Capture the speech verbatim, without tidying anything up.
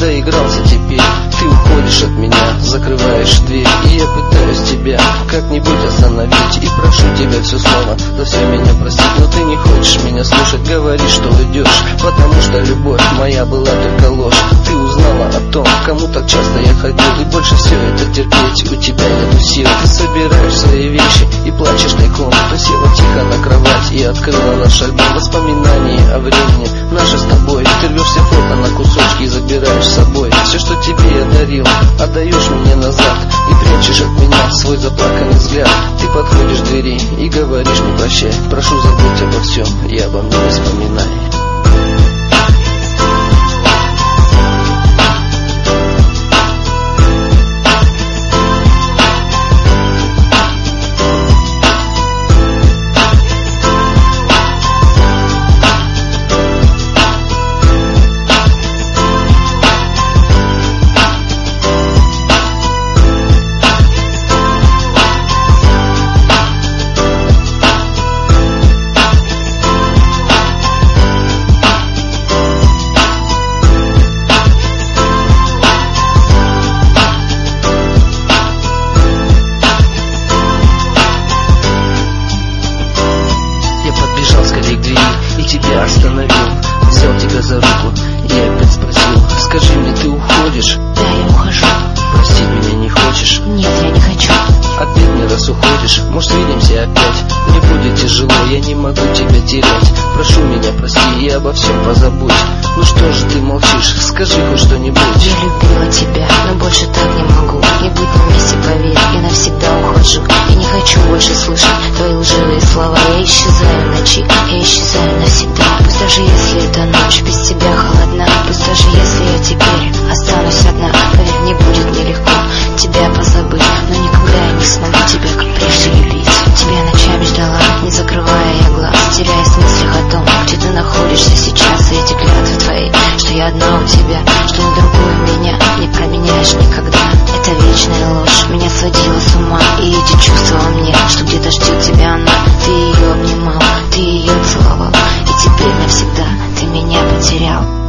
заигрался теперь. Ты уходишь от меня, закрываешь дверь, и я пытаюсь тебя как-нибудь остановить. И прошу тебя все снова, за все меня простить. Но ты не хочешь меня слушать, говоришь, что уйдешь, потому что любовь моя была только ложь. Ты узнала о том, кому так часто я ходил, и больше все это терпеть у тебя нету сил. Ты собираешь свои вещи и плачешь тайком. Присела тихо на кровать и открыла наш альбом воспоминаний о времени наше с тобой. Ты рвешь все фото на кусочки и забираешь с собой. Все, что тебе я дарил, отдаешь мне назад, и прячешь от меня свой заплаканный взгляд. Ты подходишь к двери и говоришь мне прощай. Прошу, забудь обо всем и обо мне не вспоминай. Тебя остановил, взял тебя за руку и опять спросил: скажи мне, ты уходишь? Да, я ухожу. Простить меня не хочешь? Нет, я не хочу. Ответь мне, раз уходишь, может, видимся опять. Мне будет тяжело, я не могу тебя терять. Прошу меня, прости и обо всем позабудь. Ну что же ты молчишь, скажи хоть что-нибудь. Я любила тебя, но больше так не могу. Не быть на месте, поверь, я навсегда ухожу. Я не хочу больше слышать твои лживые слова. Я исчезаю в ночи, я исчезаю навсегда. Пусть даже если эта ночь без тебя холодна, пусть даже если я теперь останусь одна, поверь, не будет мне легко тебя позабыть, но никогда я не смогу тебя, как прежде, любить. Тебя ночами ждала, не закрывая я глаз, теряясь в мыслях о том, где ты находишься сейчас. И эти клятвы твои, что я одна у тебя, что на другую меня не променяешь никогда. Это вечная ложь меня сводила с ума, и эти чувства во мне, что где-то ждет тебя она. Ты ее обнимал, ты ее целовал, и теперь навсегда ты меня потерял.